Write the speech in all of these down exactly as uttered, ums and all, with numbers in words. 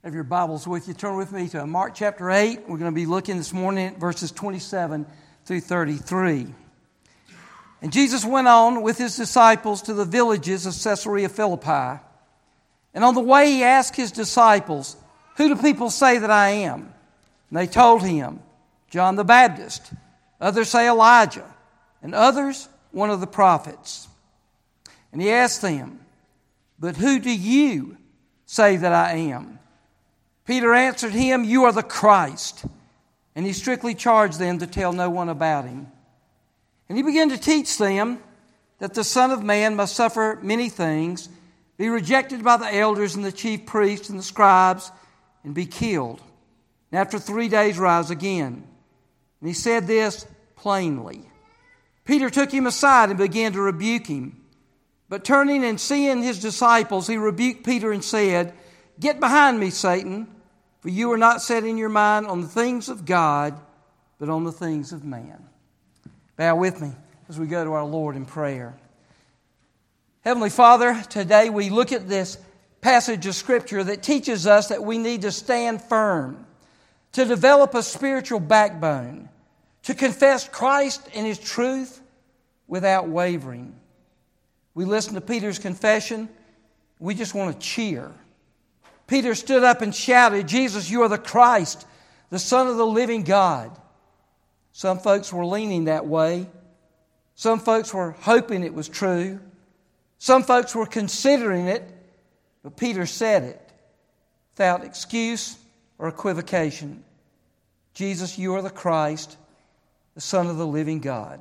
Have your Bibles with you. Turn with me to Mark chapter eight. We're going to be looking this morning at verses twenty-seven through thirty-three. And Jesus went on with his disciples to the villages of Caesarea Philippi. And on the way he asked his disciples, "Who do people say that I am?" And they told him, "John the Baptist. Others say Elijah, and others one of the prophets." And he asked them, "But who do you say that I am?" Peter answered him, "You are the Christ." And he strictly charged them to tell no one about him. And he began to teach them that the Son of Man must suffer many things, be rejected by the elders and the chief priests and the scribes, and be killed, and after three days rise again. And he said this plainly. Peter took him aside and began to rebuke him. But turning and seeing his disciples, he rebuked Peter and said, "Get behind me, Satan, for you are not setting your mind on the things of God, but on the things of man." Bow with me as we go to our Lord in prayer. Heavenly Father, today we look at this passage of Scripture that teaches us that we need to stand firm, to develop a spiritual backbone, to confess Christ and His truth without wavering. We listen to Peter's confession, we just want to cheer. Peter stood up and shouted, "Jesus, you are the Christ, the Son of the living God." Some folks were leaning that way. Some folks were hoping it was true. Some folks were considering it, but Peter said it without excuse or equivocation. "Jesus, you are the Christ, the Son of the living God."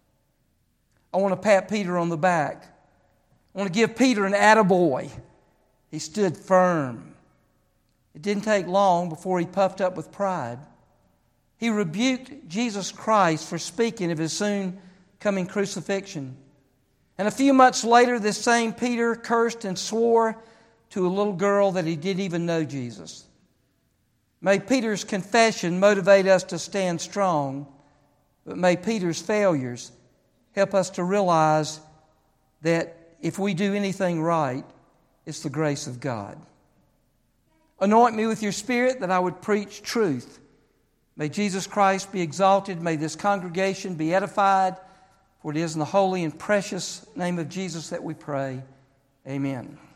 I want to pat Peter on the back. I want to give Peter an attaboy. He stood firm. It didn't take long before he puffed up with pride. He rebuked Jesus Christ for speaking of His soon coming crucifixion. And a few months later, this same Peter cursed and swore to a little girl that he didn't even know Jesus. May Peter's confession motivate us to stand strong, but may Peter's failures help us to realize that if we do anything right, it's the grace of God. Anoint me with your Spirit that I would preach truth. May Jesus Christ be exalted. May this congregation be edified. For it is in the holy and precious name of Jesus that we pray. Amen.